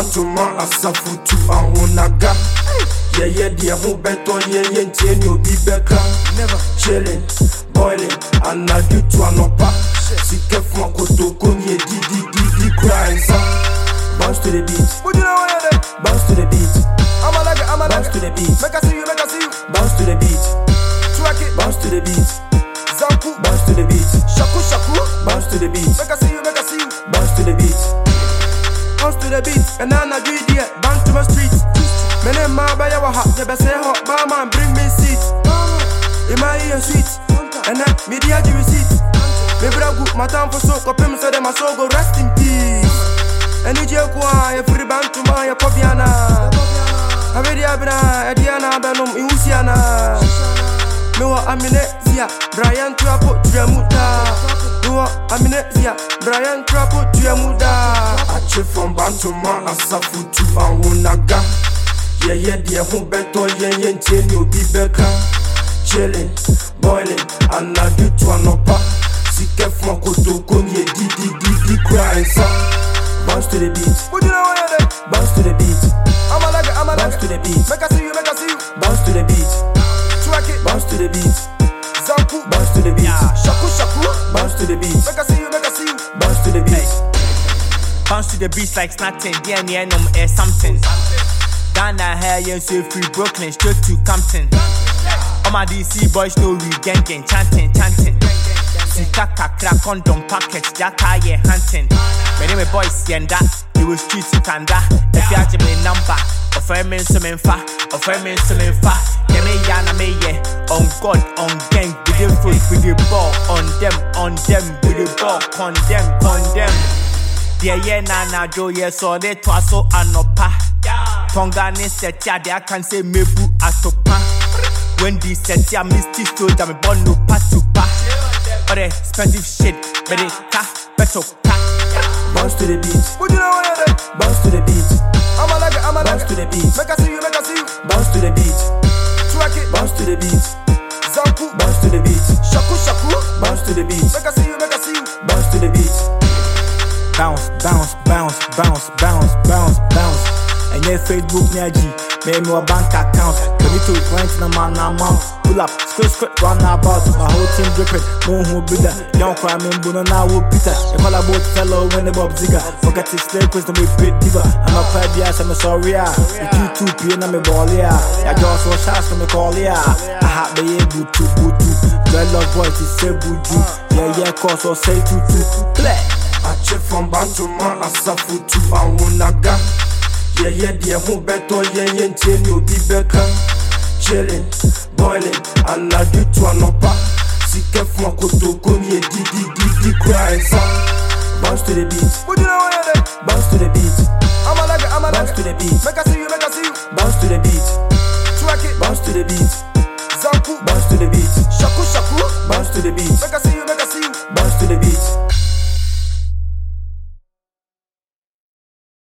bantuma asafutu ahonaga. Yeah, dear, who bet on ye and you be better. Never chilling, boiling, and I do to an oppa. Sick of my koto, konye, di crying, son. Bounce to the beat. What do you know? Bounce to the beat. I'm a leg, bounce to the beat. Make I see you. Bounce to the beat. Track it. Bounce to the beat. Zanku. Bounce to the beat. Shaku. Bounce to the beat. Make I see you. Bounce to the beat. Bounce to the beat. And now I do it. Bounce to my street. My name my buy our hot. The best hot barman bring me seat. In my ear sweet. And then media do receipt. Maybe I go my time for soak up him so that my soul go rest in peace. And you just go a free band to my Poviana. I ready abna Ediana Benum Usiana. No amnesia, Brian Trapo Triamuta. No amnesia, Brian Trapo Triamuta. Ache from Bantuma asafutu ahonaga. Yeah, dear, who bet on ye and you be better. Chilling, boiling, and I do to an oppa. Sick of my koto, konye, di crying, son. Bounce to the beat. What do you know? Bounce to the beat. I'm a leg. Bounce to the beat. Make I see you. Bounce to the beat. Track it. Bounce to the beat. Zanku. Bounce to the beat. Shaku. Bounce to the beat. Make I see you. Bounce to the beat. Bounce to the beats like snatching. DNA air something. Ghana hair, yes, so free Brooklyn, straight to Compton. All my DC boys know we gang chanting. Sika kakra condom package, jaka ye hunting. Many me boys yenda, you will street kanda. If you have me number, offer me some infa. Yeme yana me ye, on God, on gang, with the foot, with the ball, on them, with the ball, condemn. Yeah, na jo ye so de twaso anopa. Tonga ne setia de can say mebu atopa. When the setia misty stood me born no patupa. Or the expensive shit, but it better ka. Bounce to the beat. What do you know? Bounce to the beat. I'm a leg. Bounce to the beat. Make I see you. Bounce to the beat. Track it. Bounce to the beat. Zanku. Bounce to the beat. Shaku. Bounce to the beat. Make I see you. Bounce to the beat. Bounce. And your Facebook Naji, make me a bank account. When you took rent in a man amount. Pull up, script, run about. My whole team dripping, more who be there. Young crime in Buno now will Peter. You call about fellow when the Bob Zigga. Forget his slave question with Pit Diva. I'm a five years, I'm sorry. With you 2 p.m. I'm a ball, yeah. I just saw shots from the call, yeah. I have the able to. Dread love voice is say buju. Yeah, cause or say to play. Ache from Bantuma asafutu ahonaga. Yeah, dear, who bet on ye and you be better. Chilling, boiling, and I do to an oppa. Sick of my koto, konye, di crying, son. Bounce to the beat. What do you know? Bounce to the beat. I'm a leg. Bounce to the beat. Make I see you. Bounce to the beat. Track it. Bounce to the beat. Zanku. Bounce to the beat. Shaku. Bounce to the beat. Make I see